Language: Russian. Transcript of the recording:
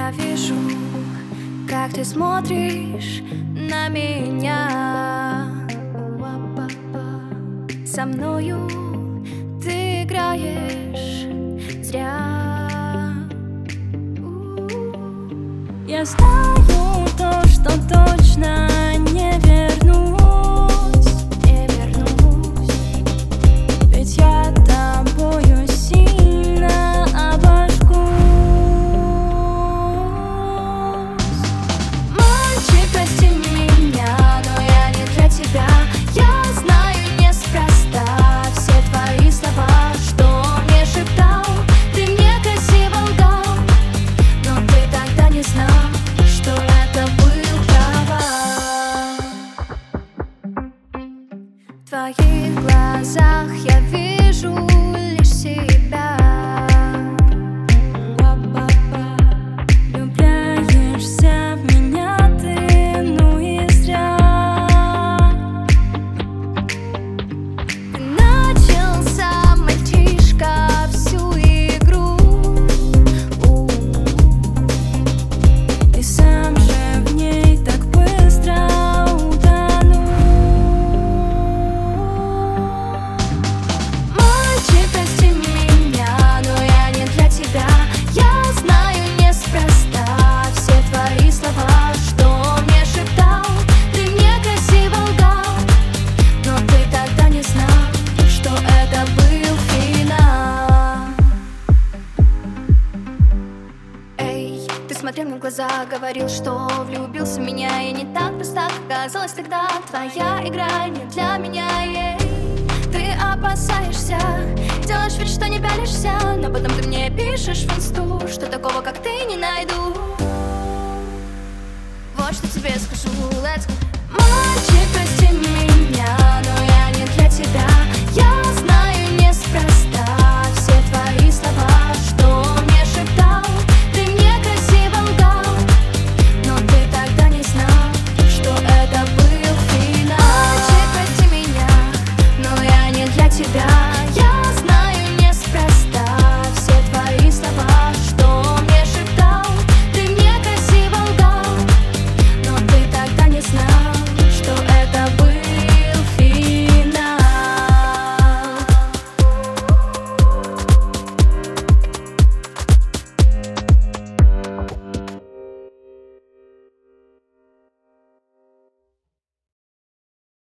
Я вижу, как ты смотришь на меня. Со мною ты играешь зря. Я знаю то, что точно не вернусь, не вернусь. Ведь я тобою сильно обожгусь. Мальчик, прости меня, но я не для тебя. Я знаю неспроста все твои слова, что мне шептал. Ты мне красиво лгал, но ты тогда не знал, что это был провал. В твоих глазах я вижу лишь себя. Влюбляешься в меня ты, ну и зря. Ты начался, мальчишка, всю игру. Ты сам же в ней так быстро утонул. Мальчик, прости меня, но я не для тебя. Я знаю неспроста все твои слова, что мне шептал. Ты мне красиво лгал, но ты тогда не знал, что это был финал. Эй, ты смотрел мне в глаза, говорил, что влюбился в меня. И не так просто, как казалось тогда. Твоя игра не для меня, ей. Ты опасаешься, делаешь вид, что не пялишься, но потом ты мне пишешь в инсту, что такого, как ты, не найду. Вот что тебе скажу, let's go. Мальчик,